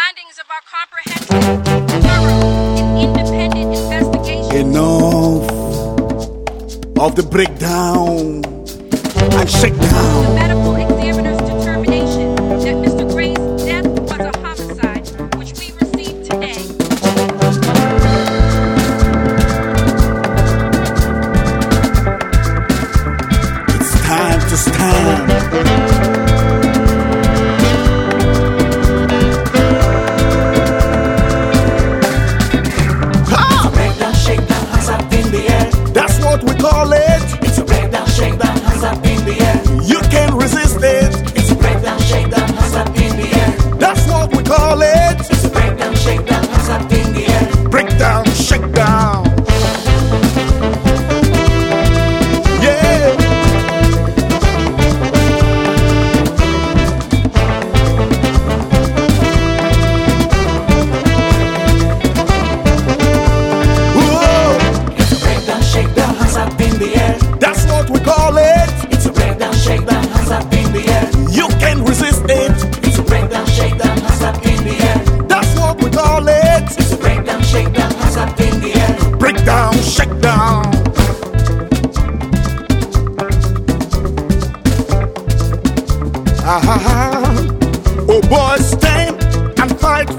findings of our comprehensive, thorough, and independent investigation. Enough of the breakdown and shakedown. The medical examiner's determination that Mr. Gray's death was a homicide, which we received today. It's time to stand. That's what we call it. It's a breakdown, shakedown, hands up in the air. You can't resist it. It's a breakdown, shakedown, hands up in the air. That's what we call it.